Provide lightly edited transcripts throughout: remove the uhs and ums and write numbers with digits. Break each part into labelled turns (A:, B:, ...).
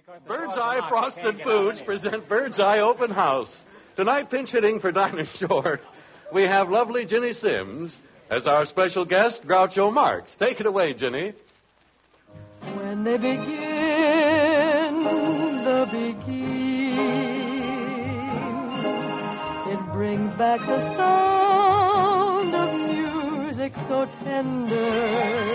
A: Bird's Eye Frosted Foods present Bird's Eye Open House. Tonight, pinch hitting for Dinah Shore, we have lovely Ginny Sims as our special guest, Groucho Marx. Take it away, Ginny.
B: When they begin the beguine, it brings back the sound of music so tender.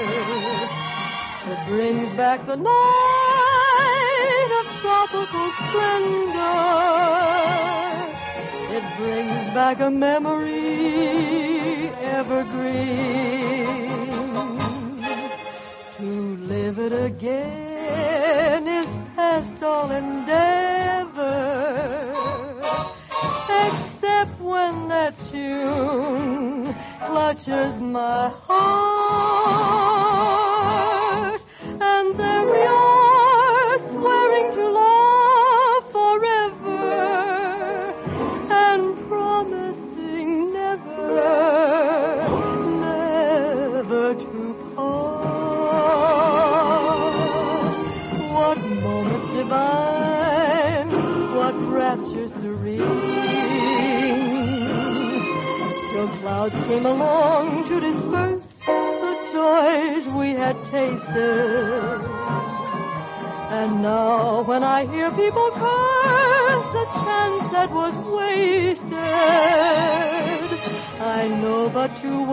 B: It brings back the night of tropical splendor. It brings back a memory evergreen. To live it again is past all endeavor, except when that tune clutches my heart, and there we are, swearing to love forever, and promising never, never to part. What moments divine, what rapture serene, till clouds came along to disperse the joys we had tasted. And now when I hear people curse the chance that was wasted, I know but too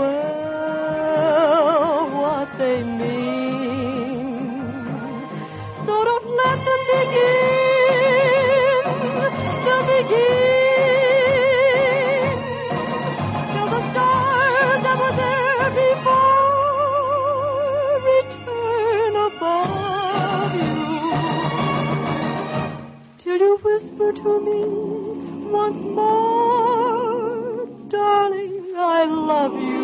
B: well what they mean. So don't let them begin. They'll begin till the stars that were there before return above you, till you whisper to me once more, darling, I love you.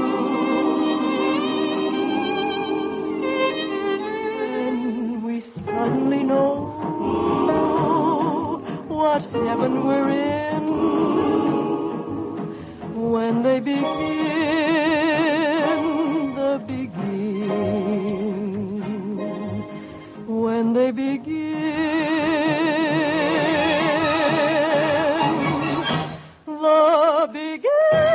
B: And we suddenly know what heaven we're in when they begin the begin, when they begin the begin.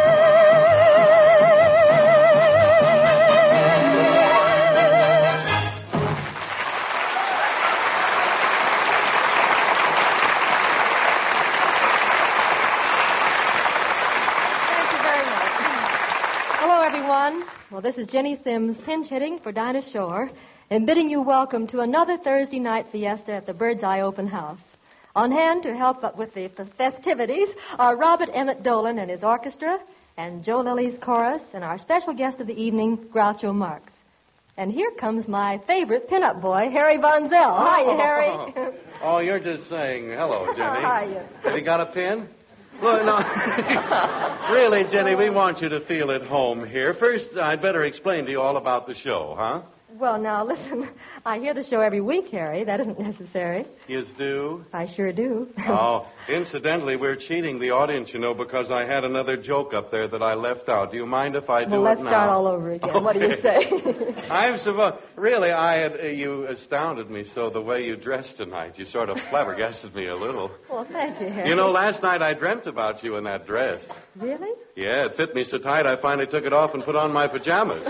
C: Well, this is Jenny Sims pinch hitting for Dinah Shore and bidding you welcome to another Thursday night fiesta at the Bird's Eye Open House. On hand to help with the festivities are Robert Emmett Dolan and his orchestra, and Joe Lilly's chorus, and our special guest of the evening, Groucho Marx. And here comes my favorite pinup boy, Harry Von Zell. Hiya, Harry.
A: Oh, you're just saying hello, Jenny.
C: Hiya.
A: Have you got a pin? Well, no. Really, Jenny, we want you to feel at home here. First, I'd better explain to you all about the show, huh?
C: Well, now, listen, I hear the show every week, Harry. That isn't necessary.
A: You do?
C: I sure do.
A: Oh, incidentally, we're cheating the audience, you know, because I had another joke up there that I left out. Do you mind if I do
C: well, let's
A: it now?
C: start all over again. Okay. What do you say?
A: Really, you astounded me so the way you dressed tonight. You sort of flabbergasted me a little.
C: Well, thank you, Harry.
A: You know, last night I dreamt about you in that dress.
C: Really?
A: Yeah, it fit me so tight I finally took it off and put on my pajamas.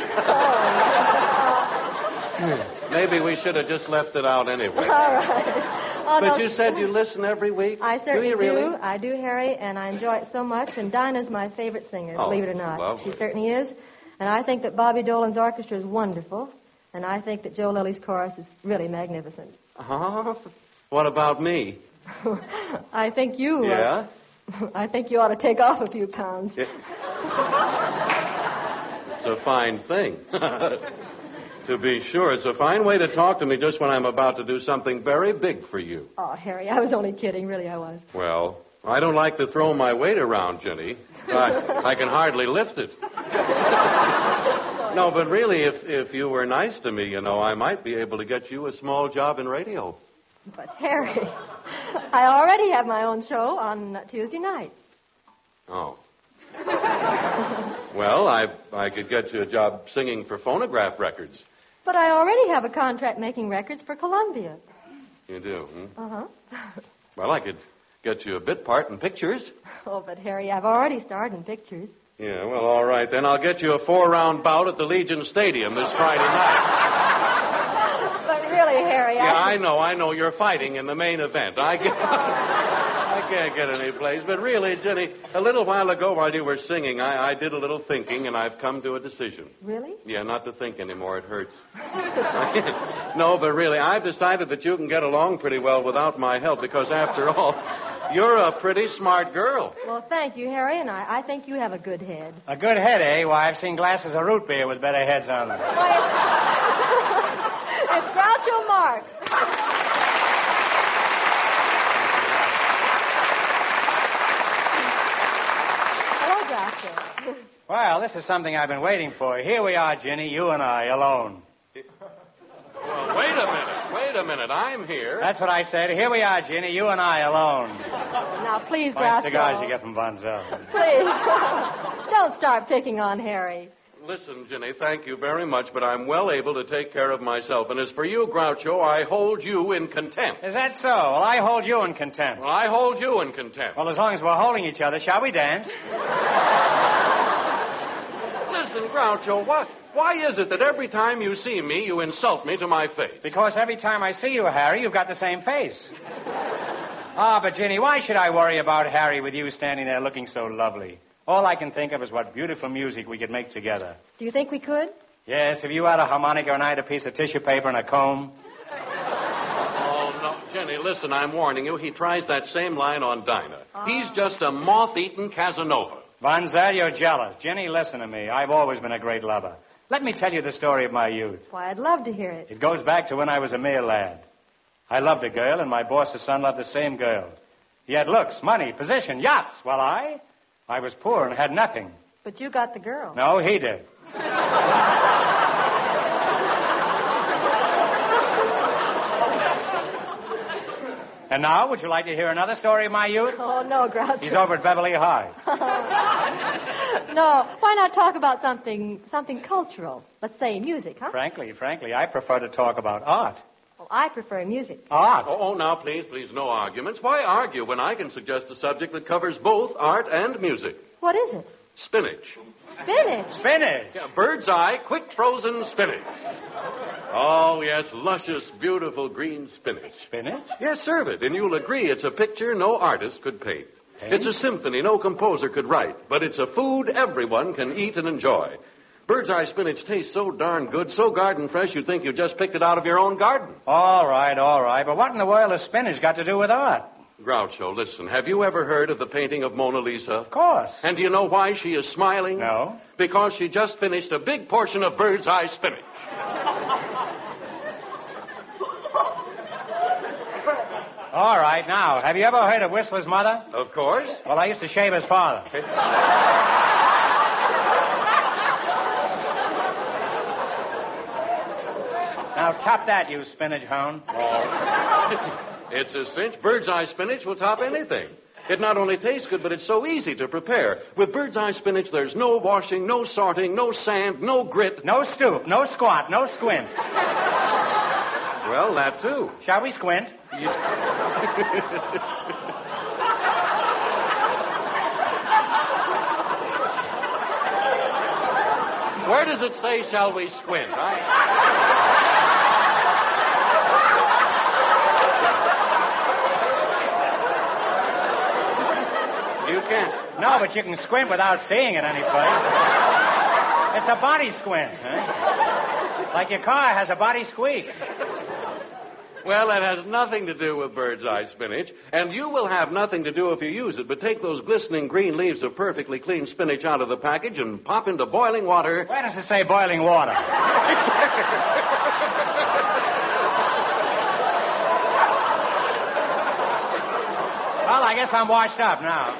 A: Maybe we should have just left it out anyway.
C: All right. Oh,
A: but you said you listen every week?
C: I certainly
A: do. You really?
C: I do, Harry, and I enjoy it so much. And Dinah's my favorite singer, believe it or not.
A: Lovely.
C: She certainly is. And I think that Bobby Dolan's orchestra is wonderful. And I think that Joe Lilly's chorus is really magnificent.
A: What about me?
C: I think you...
A: Yeah?
C: I think you ought to take off a few pounds.
A: It's a fine thing. To be sure, it's a fine way to talk to me just when I'm about to do something very big for you.
C: Oh, Harry, I was only kidding. Really, I was.
A: Well, I don't like to throw my weight around, Jenny. I can hardly lift it. No, but really, if you were nice to me, you know, I might be able to get you a small job in radio.
C: But, Harry, I already have my own show on Tuesday nights.
A: Oh. Well, I could get you a job singing for phonograph records.
C: But I already have a contract making records for Columbia.
A: You do, hmm?
C: Uh-huh.
A: Well, I could get you a bit part in pictures.
C: Oh, but Harry, I've already starred in pictures.
A: Yeah, well, all right, then. I'll get you a 4-round bout at the Legion Stadium this Friday night.
C: But really, Harry,
A: Yeah, I know. You're fighting in the main event. I can't get any place. But really, Jenny, a little while ago while you were singing, I did a little thinking, and I've come to a decision.
C: Really?
A: Yeah, not to think anymore. It hurts. No, but really, I've decided that you can get along pretty well without my help because, after all, you're a pretty smart girl.
C: Well, thank you, Harry, and I think you have a good head.
D: A good head, eh? Why, I've seen glasses of root beer with better heads on them.
C: It's Groucho Marx. Hello, Groucho.
D: Well, this is something I've been waiting for. Here we are, Ginny, you and I, alone.
A: Well, wait a minute. I'm here.
D: That's what I said. Here we are, Ginny, you and I, alone.
C: Now, please,
D: Fine
C: Groucho.
D: cigars you get from Von Zell.
C: Please. Don't start picking on Harry.
A: Listen, Ginny, thank you very much, but I'm well able to take care of myself. And as for you, Groucho, I hold you in contempt.
D: Is that so? Well, I hold you in contempt.
A: Well, I hold you in contempt.
D: Well, as long as we're holding each other, shall we dance?
A: Listen, Groucho, why is it that every time you see me, you insult me to my face?
D: Because every time I see you, Harry, you've got the same face. But Ginny, why should I worry about Harry with you standing there looking so lovely? All I can think of is what beautiful music we could make together.
C: Do you think we could?
D: Yes, if you had a harmonica and I had a piece of tissue paper and a comb.
A: Oh, no. Jenny, listen, I'm warning you. He tries that same line on Dinah. He's just a moth-eaten Casanova.
D: Von Zell, you're jealous. Ginny, listen to me. I've always been a great lover. Let me tell you the story of my youth.
C: Why, I'd love to hear it.
D: It goes back to when I was a mere lad. I loved a girl, and my boss's son loved the same girl. He had looks, money, position, yachts, while I was poor and had nothing.
C: But you got the girl.
D: No, he did. And now, would you like to hear another story of my youth?
C: Oh, no, Groucho.
D: He's over at Beverly High.
C: No, why not talk about something cultural? Let's say music, huh?
D: Frankly, I prefer to talk about art.
C: Well, I prefer music.
D: Art?
A: Oh, now, please, no arguments. Why argue when I can suggest a subject that covers both art and music?
C: What is it?
A: Spinach.
C: Spinach.
D: Spinach.
A: Yeah, bird's eye, quick frozen spinach. Oh, yes, luscious, beautiful green spinach.
D: Spinach?
A: Yes, serve it, and you'll agree it's a picture no artist could paint.
D: Paint?
A: It's a symphony no composer could write, but it's a food everyone can eat and enjoy. Bird's eye spinach tastes so darn good, so garden fresh, you'd think you just picked it out of your own garden.
D: All right. But what in the world has spinach got to do with art?
A: Groucho, listen, have you ever heard of the painting of Mona Lisa?
D: Of course.
A: And do you know why she is smiling?
D: No.
A: Because she just finished a big portion of bird's eye spinach.
D: All right, now, have you ever heard of Whistler's mother?
A: Of course.
D: Well, I used to shave his father. Now, top that, you spinach hound.
A: It's a cinch. Bird's eye spinach will top anything. It not only tastes good, but it's so easy to prepare. With bird's eye spinach, there's no washing, no sorting, no sand, no grit.
D: No stoop, no squat, no squint.
A: Well, that too.
D: Shall we squint?
A: Where does it say, shall we squint? You can't.
D: No, but you can squint without seeing it anyplace. It's a body squint, huh? Like your car has a body squeak.
A: Well, that has nothing to do with bird's eye spinach, and you will have nothing to do if you use it. But take those glistening green leaves of perfectly clean spinach out of the package and pop into boiling water.
D: Where does it say boiling water? Well, I guess I'm washed up now.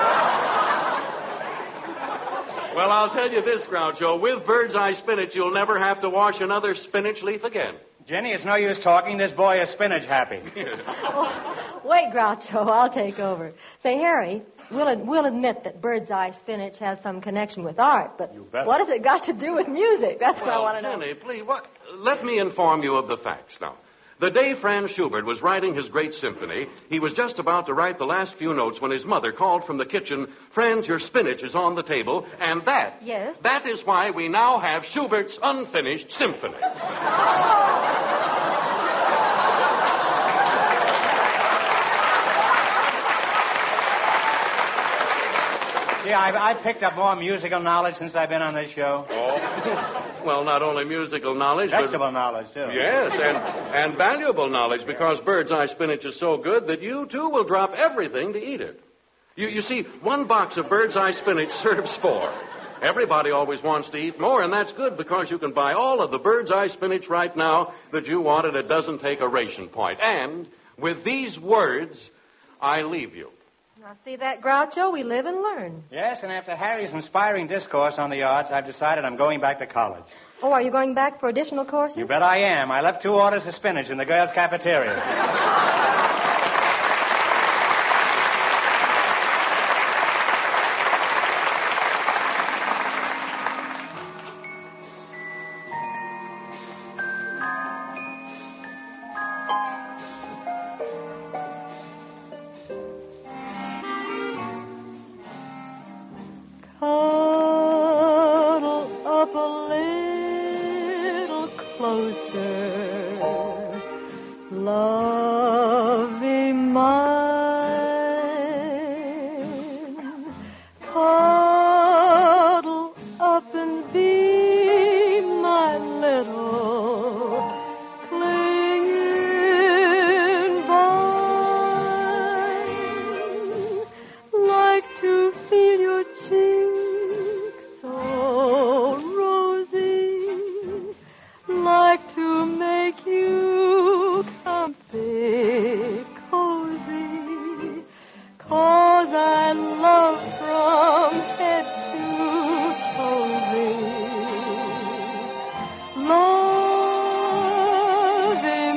A: Well, I'll tell you this, Groucho. With bird's eye spinach, you'll never have to wash another spinach leaf again.
D: Jenny, it's no use talking. This boy is spinach happy.
C: Oh, wait, Groucho, I'll take over. Say, Harry, we'll admit that bird's eye spinach has some connection with art, but
D: You bet.
C: what has it got to do with music? That's what I want to know.
A: Jenny, please, let me inform you of the facts now. The day Franz Schubert was writing his great symphony, he was just about to write the last few notes when his mother called from the kitchen, "Franz, your spinach is on the table," and that...
C: Yes?
A: That is why we now have Schubert's unfinished symphony.
D: Yeah, I've picked up more musical knowledge since I've been on this show.
A: Oh. Well, not only musical knowledge,
D: Vegetable knowledge, too.
A: Yes, and valuable knowledge, because bird's eye spinach is so good that you, too, will drop everything to eat it. You see, one box of bird's eye spinach serves 4. Everybody always wants to eat more, and that's good because you can buy all of the bird's eye spinach right now that you want, and it doesn't take a ration point. And with these words, I leave you.
C: Now, see that, Groucho? We live and learn.
D: Yes, and after Harry's inspiring discourse on the arts, I've decided I'm going back to college.
C: Oh, are you going back for additional courses?
D: You bet I am. I left 2 orders of spinach in the girls' cafeteria.
B: Cuddle up a little closer, lovey mine. Cuddle up and be my little clinging vine. Like to feel your cheeks so rosy, like to make you comfy, cozy, 'cause I love from head to toesy. Lovey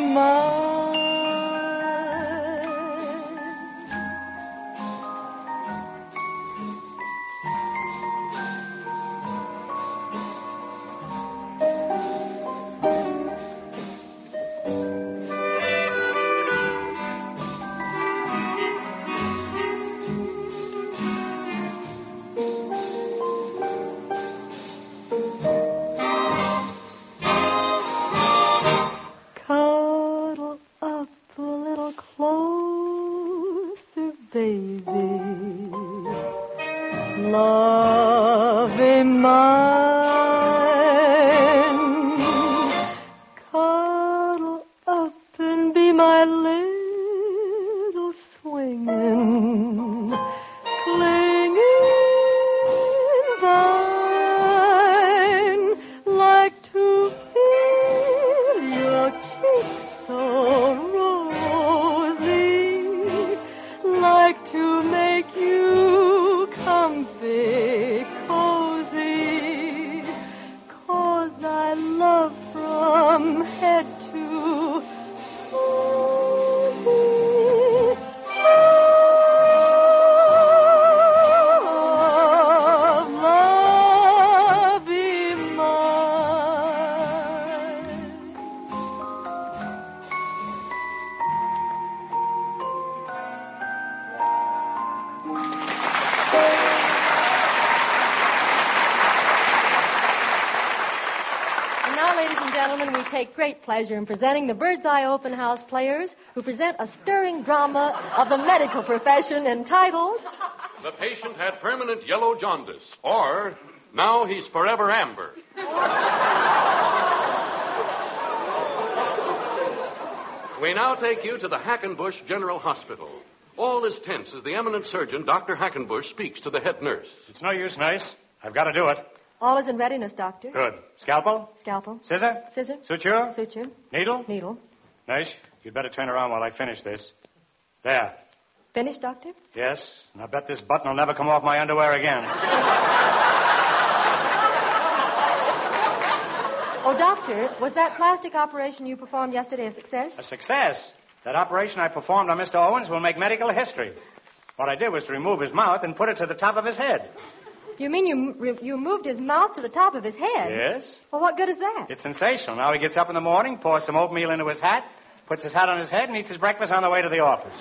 B: mine. Cuddle up a little closer, baby. Lovey mine. Cuddle up and be my little swinging, clinging vine. Like to feel your cheeks so rosy, like to make you comfy, cozy, 'cause I love from head to toe. Lovey mine.
C: And now, ladies and gentlemen, we take great pleasure in presenting the Bird's Eye Open House players who present a stirring drama of the medical profession entitled
A: The patient had permanent yellow jaundice, or now he's forever amber. We now take you to the Hackenbush General Hospital. All is tense as the eminent surgeon, Dr. Hackenbush, speaks to the head nurse.
D: It's no use, nurse. I've got to do it.
C: All is in readiness, Doctor.
D: Good. Scalpel?
C: Scalpel.
D: Scissor?
C: Scissor.
D: Suture?
C: Suture.
D: Needle?
C: Needle.
D: Nurse, you'd better turn around while I finish this. There.
C: Finished, Doctor?
D: Yes, and I bet this button will never come off my underwear again.
C: Oh, Doctor, was that plastic operation you performed yesterday a success?
D: A success. That operation I performed on Mr. Owens will make medical history. What I did was to remove his mouth and put it to the top of his head.
C: You mean you moved his mouth to the top of his head?
D: Yes.
C: Well, what good is that?
D: It's sensational. Now he gets up in the morning, pours some oatmeal into his hat, puts his hat on his head, and eats his breakfast on the way to the office.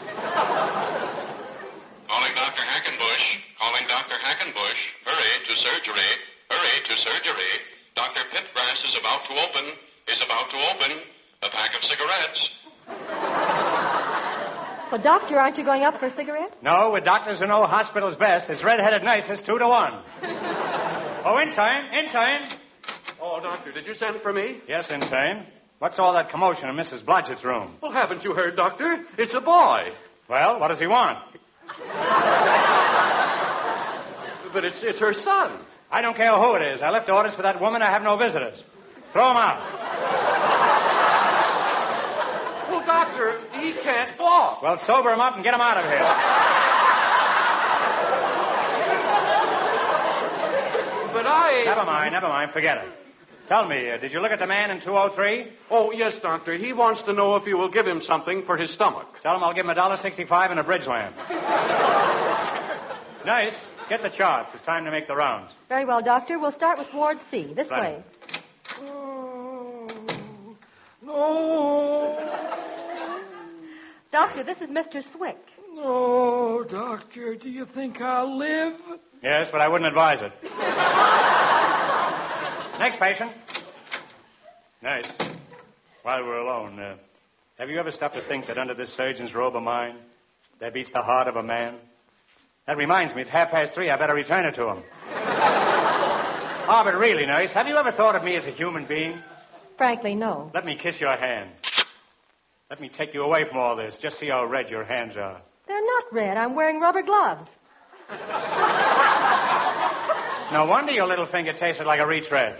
E: Calling Dr. Hackenbush. Calling Dr. Hackenbush. Hurry to surgery. Hurry to surgery. Dr. Pitgrass is about to open. Is about to open a pack of cigarettes.
C: Well, Doctor, aren't you going up for a cigarette?
D: No, with doctors who know hospital's best, it's red-headed nicest 2-1. Oh, in time.
A: Oh, Doctor, did you send for me?
D: Yes, in time. What's all that commotion in Mrs. Blodgett's room?
A: Well, haven't you heard, Doctor? It's a boy.
D: Well, what does he want?
A: But it's her son.
D: I don't care who it is. I left orders for that woman. I have no visitors. Throw him out.
A: Well, Doctor, he can't walk.
D: Well, sober him up and get him out of here.
A: But
D: Never mind. Forget it. Tell me, did you look at the man in 203?
A: Oh, yes, Doctor. He wants to know if you will give him something for his stomach.
D: Tell him I'll give him $1.65 and a bridge lamp. Nice. Get the charts. It's time to make the rounds.
C: Very well, Doctor. We'll start with Ward C. This
D: Right.
C: way.
B: No.
C: Doctor, this is Mr. Swick.
B: No, Doctor. Do you think I'll live?
D: Yes, but I wouldn't advise it. Next patient. Nice. While we're alone, have you ever stopped to think that under this surgeon's robe of mine, there beats the heart of a man? That reminds me, it's 3:30. I better return it to him. Oh, but really, nurse, have you ever thought of me as a human being?
C: Frankly, no.
D: Let me kiss your hand. Let me take you away from all this. Just see how red your hands are.
C: They're not red. I'm wearing rubber gloves.
D: No wonder your little finger tasted like a retread.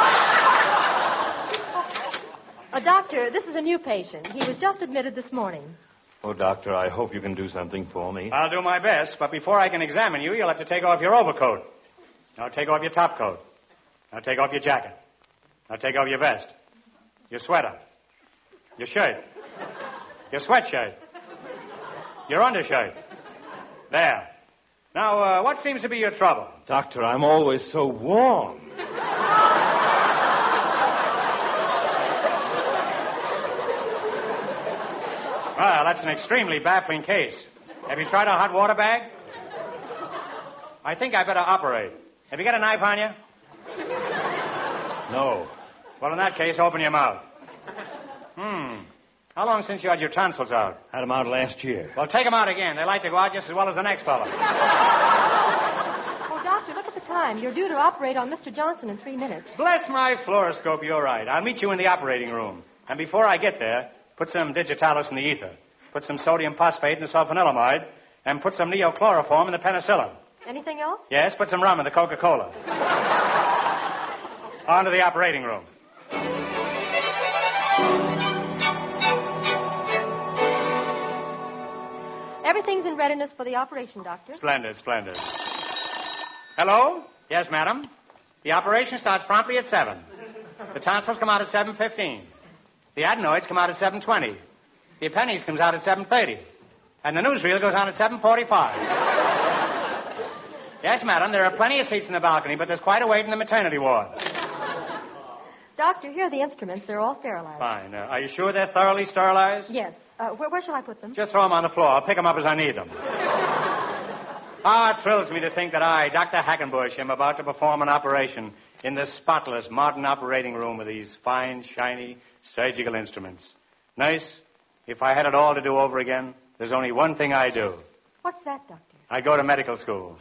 C: Doctor, this is a new patient. He was just admitted this morning.
F: Oh, Doctor, I hope you can do something for me.
D: I'll do my best, but before I can examine you, you'll have to take off your overcoat. Now take off your top coat. Now take off your jacket. Now take off your vest. Your sweater. Your shirt. Your sweatshirt. Your undershirt. There. Now, what seems to be your trouble?
F: Doctor, I'm always so warm.
D: Well, that's an extremely baffling case. Have you tried a hot water bag? I think I better operate. Have you got a knife on you?
F: No.
D: Well, in that case, open your mouth. How long since you had your tonsils out?
F: Had them out last year.
D: Well, take them out again. They like to go out just as well as the next fellow.
C: Oh, Doctor, look at the time. You're due to operate on Mr. Johnson in 3 minutes.
D: Bless my fluoroscope, you're right. I'll meet you in the operating room. And before I get there, put some digitalis in the ether. Put some sodium phosphate in the sulfanilamide. And put some neochloroform in the penicillin.
C: Anything else?
D: Yes, put some rum in the Coca-Cola. On to the operating room.
C: Everything's in readiness for the operation, Doctor.
D: Splendid. Hello? Yes, madam. The operation starts promptly at 7. The tonsils come out at 7:15. The adenoids come out at 7:20. The appendix comes out at 7:30. And the newsreel goes on at 7:45. Yes, madam, there are plenty of seats in the balcony, but there's quite a wait in the maternity ward.
C: Doctor, here are the instruments. They're all sterilized.
D: Fine. Are you sure they're thoroughly sterilized?
C: Yes. Where shall I put them?
D: Just throw them on the floor. I'll pick them up as I need them. It thrills me to think that I, Dr. Hackenbush, am about to perform an operation in this spotless, modern operating room with these fine, shiny surgical instruments. Nurse, if I had it all to do over again, there's only one thing I do.
C: What's that, Doctor?
D: I go to medical school.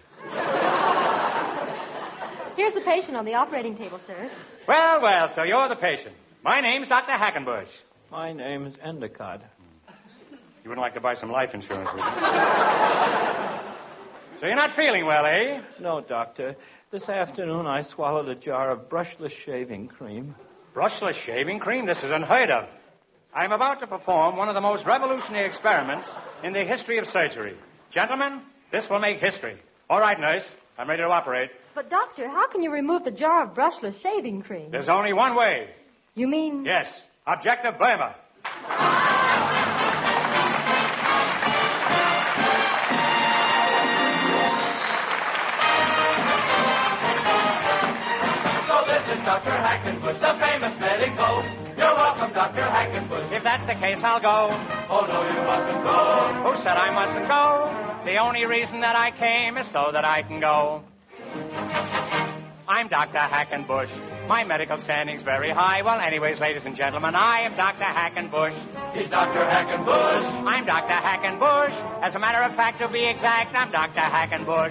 C: Here's the patient on the operating table, sir.
D: Well, so you're the patient. My name's Dr. Hackenbush.
F: My name's Endicott.
D: You wouldn't like to buy some life insurance, would you? So you're not feeling well, eh?
F: No, Doctor. This afternoon I swallowed a jar of brushless shaving cream.
D: Brushless shaving cream? This is unheard of. I'm about to perform one of the most revolutionary experiments in the history of surgery. Gentlemen, this will make history. All right, nurse. I'm ready to operate.
C: But, Doctor, how can you remove the jar of brushless shaving cream?
D: There's only one way.
C: You mean?
D: Yes. Objective blamer.
G: So this is Dr. Hackenbush, the famous medico. You're welcome, Dr. Hackenbush.
D: If that that's the case, I'll go.
G: Oh, no, you mustn't go.
D: Who said I mustn't go? The only reason that I came is so that I can go. I'm Dr. Hackenbush. My medical standing's very high. Well, anyways, ladies and gentlemen, I am Dr. Hackenbush.
G: He's Dr. Hackenbush.
D: I'm Dr. Hackenbush. As a matter of fact, to be exact, I'm Dr. Hackenbush.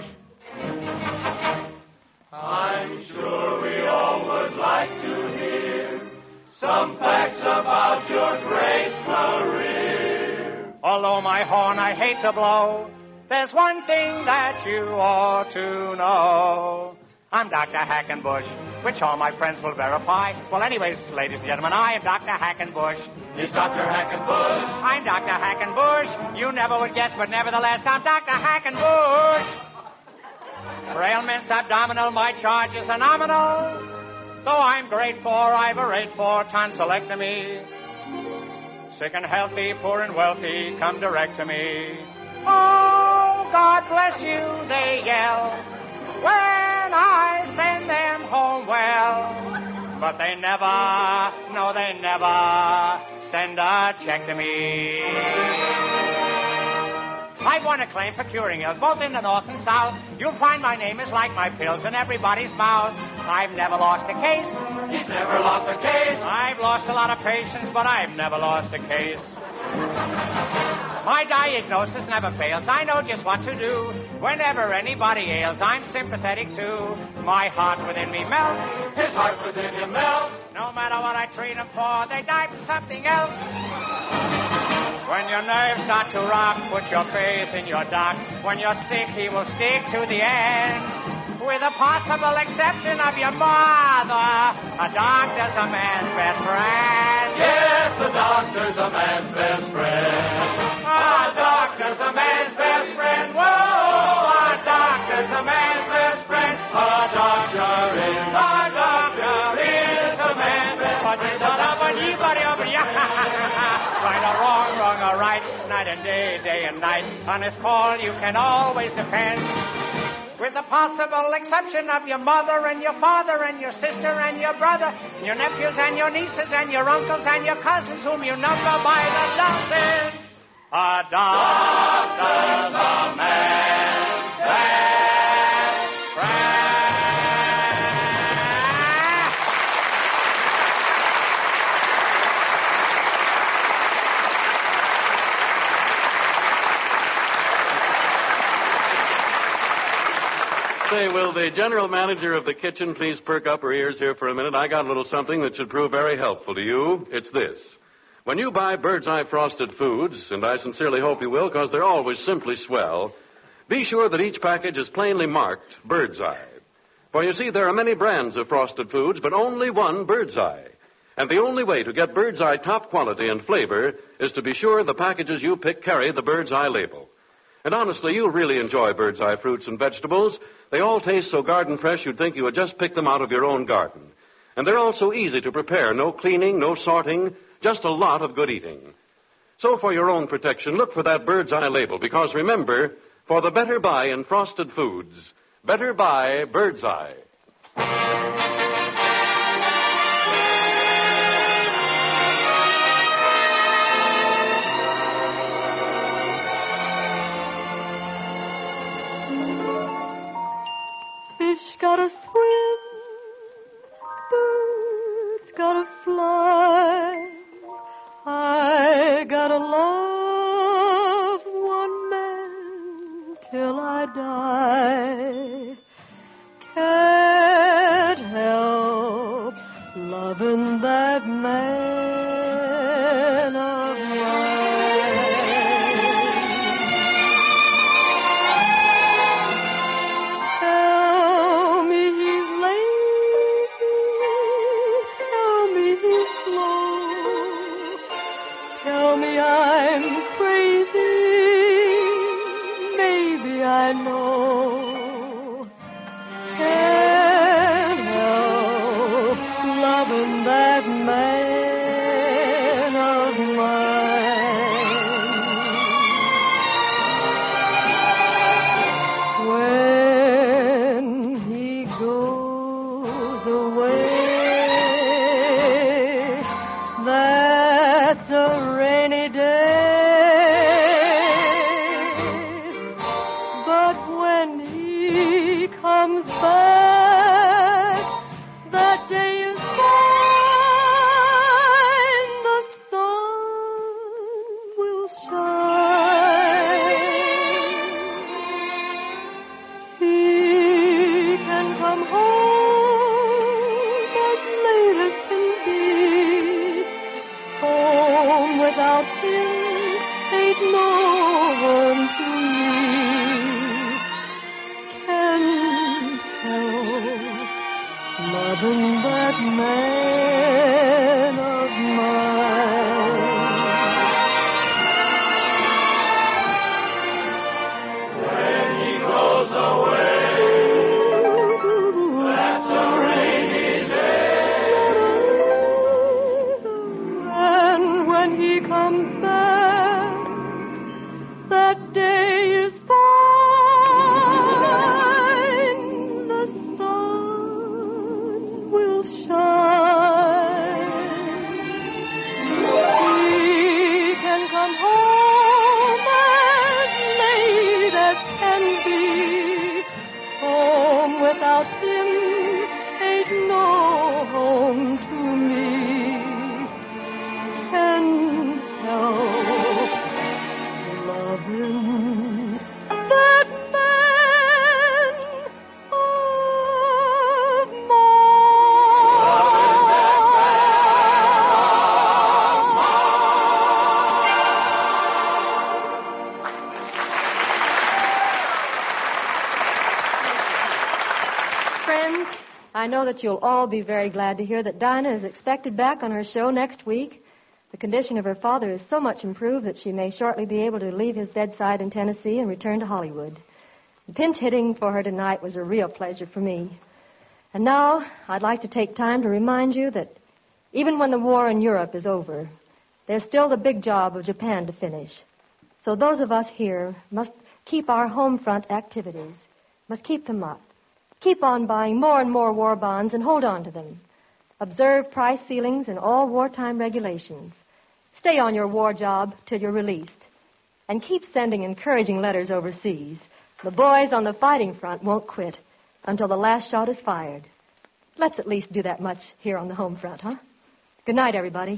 G: I'm sure we all would like to hear some facts about your great career.
D: Although my horn I hate to blow, there's one thing that you ought to know. I'm Dr. Hackenbush, which all my friends will verify. Well, anyways, ladies and gentlemen, I am Dr. Hackenbush.
G: He's Dr. Hackenbush.
D: I'm Dr. Hackenbush. You never would guess, but nevertheless, I'm Dr. Hackenbush. For ailments abdominal, my charge is nominal. Though I'm great for, I've a rate for tonsillectomy. Sick and healthy, poor and wealthy, come direct to me. Oh, God bless you, they yell, when I send them home well. But they never, no, they never send a check to me. I've won a claim for curing ills, both in the north and south. You'll find my name is like my pills in everybody's mouth. I've never lost a case.
G: He's never lost a case.
D: I've lost a lot of patients, but I've never lost a case. My diagnosis never fails. I know just what to do. Whenever anybody ails, I'm sympathetic too. My heart within me melts.
G: His heart within him melts.
D: No matter what I treat them for, they die from something else. When your nerves start to rock, put your faith in your doc. When you're sick, he will stick to the end. With the possible exception of your mother, a doctor's a man's best friend.
G: Yes, a doctor's a man's best friend.
D: A doctor's a man's best friend. Whoa, a doctor's a man's best friend.
G: A doctor is a man's best friend.
D: Right or wrong or right, night and day and night. On his call you can always depend. With the possible exception of your mother and your father and your sister and your brother, your nephews and your nieces and your uncles and your cousins whom you number by the dozens. A doctor's a man's best friend.
A: Say, will the general manager of the kitchen please perk up her ears here for a minute? I got a little something that should prove very helpful to you. It's this. When you buy Bird's Eye Frosted Foods, and I sincerely hope you will because they're always simply swell, be sure that each package is plainly marked Bird's Eye. For you see, there are many brands of frosted foods, but only one Bird's Eye. And the only way to get Bird's Eye top quality and flavor is to be sure the packages you pick carry the Bird's Eye label. And honestly, you'll really enjoy Bird's Eye fruits and vegetables. They all taste so garden fresh you'd think you had just picked them out of your own garden. And they're all so easy to prepare. No cleaning, no sorting, just a lot of good eating. So for your own protection, look for that Bird's Eye label, because remember, for the better buy in frosted foods, better buy Bird's Eye.
B: Fish gotta swim, birds gotta fly. I gotta love one man till I die. Can to me. Can't help loving that man of mine.
G: When he goes away, that's a rainy day.
B: And when he comes back, that day is fine. The sun will shine. He can come home as late as can be. Home without him ain't no home to me. Can't help loving that man of
C: Friends, I know that you'll all be very glad to hear that Dinah is expected back on her show next week. The condition of her father is so much improved that she may shortly be able to leave his bedside in Tennessee and return to Hollywood. The pinch hitting for her tonight was a real pleasure for me. And now I'd like to take time to remind you that even when the war in Europe is over, there's still the big job of Japan to finish. So those of us here must keep our home front activities, must keep them up. Keep on buying more and more war bonds and hold on to them. Observe price ceilings and all wartime regulations. Stay on your war job till you're released. And keep sending encouraging letters overseas. The boys on the fighting front won't quit until the last shot is fired. Let's at least do that much here on the home front, huh? Good night, everybody.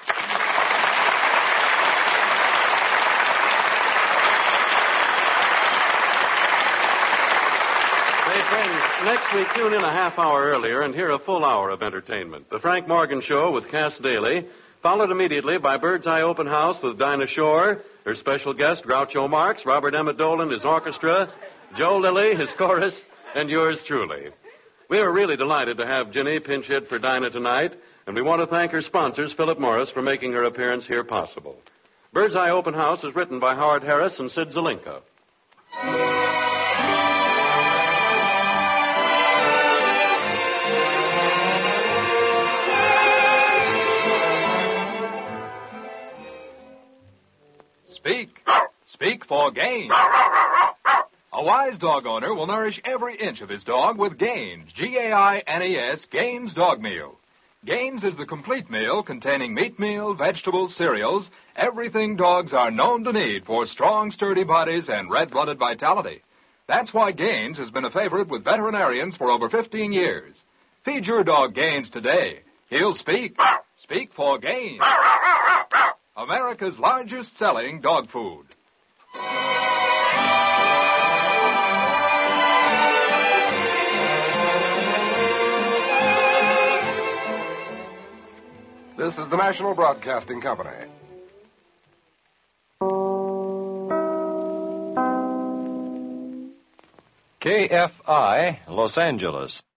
A: Hey, friends, next week tune in a half hour earlier and hear a full hour of entertainment. The Frank Morgan Show with Cass Daly, followed immediately by Bird's Eye Open House with Dinah Shore, her special guest, Groucho Marx, Robert Emmett Dolan, his orchestra, Joe Lilly, his chorus, and yours truly. We are really delighted to have Ginny pinch hit for Dinah tonight, and we want to thank her sponsors, Philip Morris, for making her appearance here possible. Bird's Eye Open House is written by Howard Harris and Sid Zelinka.
H: Speak. Speak for Gaines. A wise dog owner will nourish every inch of his dog with Gaines, Gaines, Gaines Dog Meal. Gaines is the complete meal containing meat meal, vegetables, cereals, everything dogs are known to need for strong, sturdy bodies and red-blooded vitality. That's why Gaines has been a favorite with veterinarians for over 15 years. Feed your dog Gaines today. He'll speak. Speak for Gaines. America's largest selling dog food.
I: This is the National Broadcasting Company.
J: KFI, Los Angeles.